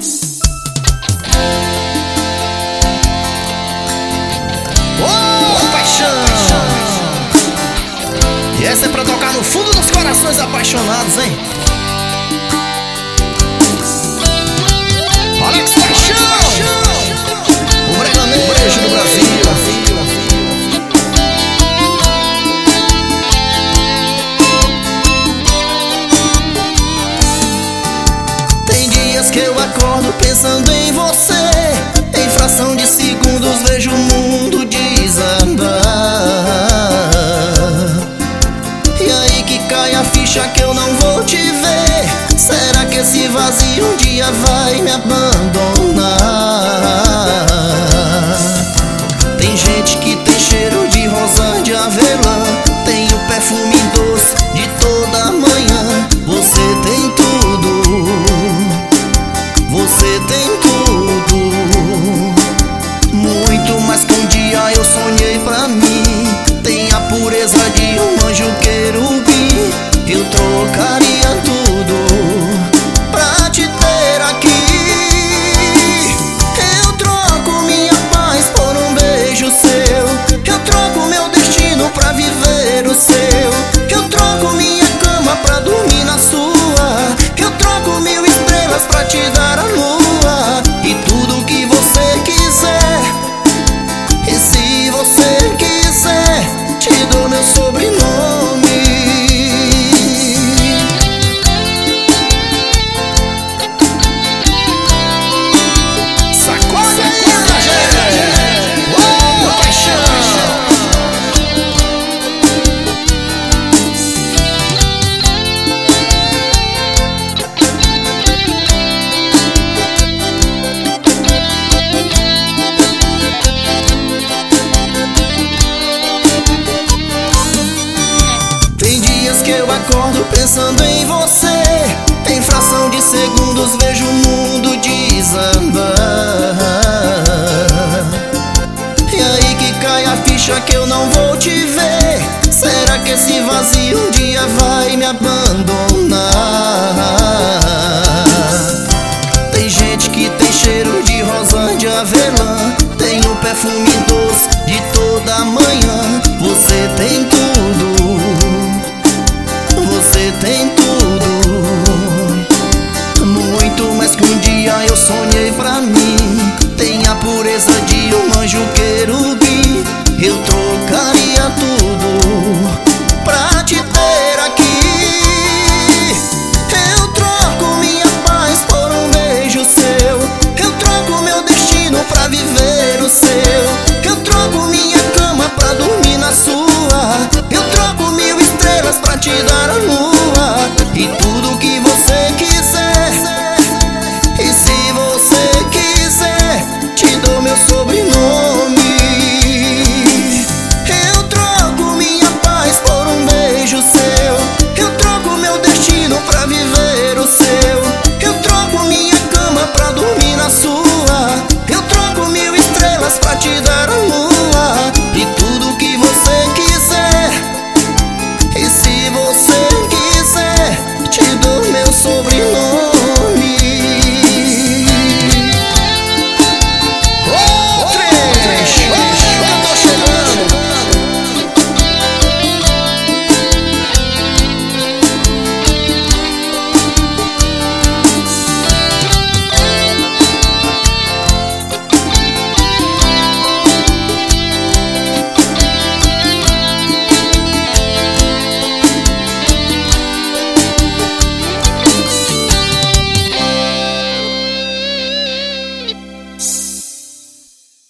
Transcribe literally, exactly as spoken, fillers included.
Ô, paixão! E essa é pra tocar no fundo dos corações apaixonados, hein? Alex Paixão! O breganejo do Brasil. Tem dias que eu acordo pensando em você. Em fração de segundos vejo o mundo desabar. E aí que cai a ficha que eu não vou te ver. Será que esse vazio um dia vai me abandonar? Tem gente que tem cheiro de rosa de avelã, tem o perfume doce de toda manhã. Você tem tudo, você tem tudo, muito mais que um dia eu sonhei pra mim. Tem a pureza de um anjo querubim. Eu trocaria tudo pra te ter aqui. Eu troco minha paz por um beijo seu. Eu troco meu destino pra viver o seu. Eu troco minha cama pra dormir na sua. Eu troco mil estrelas pra te dar a lua. E tudo que você quiser. E se você quiser, te dou meu sobrenome. Que eu acordo pensando em você. Em fração de segundos vejo o mundo desabar. E aí que cai a ficha que eu não vou te ver. Será que esse vazio um dia vai me abandonar? Tem gente que tem cheiro de rosa de avelã, tem o perfume doce de toda manhã. Você tem tudo, você tem tudo, muito mais que um dia eu sonhei pra mim.